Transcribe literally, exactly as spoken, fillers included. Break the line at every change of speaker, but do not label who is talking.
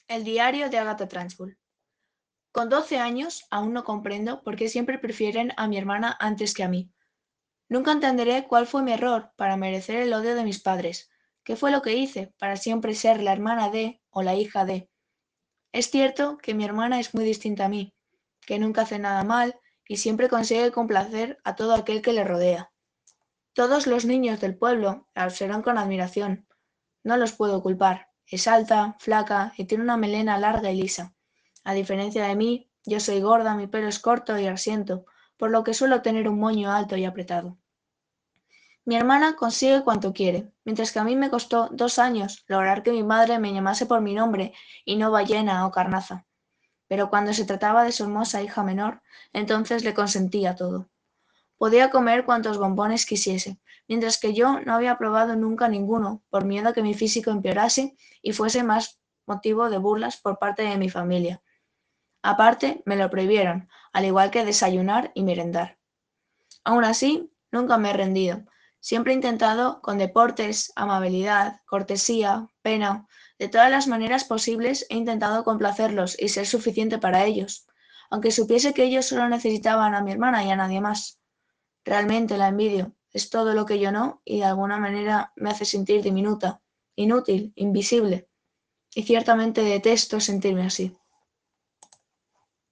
El diario de Agatha Trance. Con doce años aún no comprendo por qué siempre prefieren a mi hermana antes que a mí. Nunca entenderé cuál fue mi error para merecer el odio de mis padres. ¿Qué fue lo que hice para siempre ser la hermana de o la hija de? Es cierto que mi hermana es muy distinta a mí, que nunca hace nada mal y siempre consigue complacer a todo aquel que le rodea. Todos los niños del pueblo la observan con admiración. No los puedo culpar. Es alta, flaca y tiene una melena larga y lisa. A diferencia de mí, yo soy gorda, mi pelo es corto y grasiento, por lo que suelo tener un moño alto y apretado. Mi hermana consigue cuanto quiere, mientras que a mí me costó dos años lograr que mi madre me llamase por mi nombre y no ballena o carnaza. Pero cuando se trataba de su hermosa hija menor, entonces le consentía todo. Podía comer cuantos bombones quisiese, mientras que yo no había probado nunca ninguno, por miedo a que mi físico empeorase y fuese más motivo de burlas por parte de mi familia. Aparte, me lo prohibieron, al igual que desayunar y merendar. Aún así, nunca me he rendido. Siempre he intentado, con deportes, amabilidad, cortesía, pena, de todas las maneras posibles he intentado complacerlos y ser suficiente para ellos, aunque supiese que ellos solo necesitaban a mi hermana y a nadie más. Realmente la envidio, es todo lo que yo no y de alguna manera me hace sentir diminuta, inútil, invisible, y ciertamente detesto sentirme así.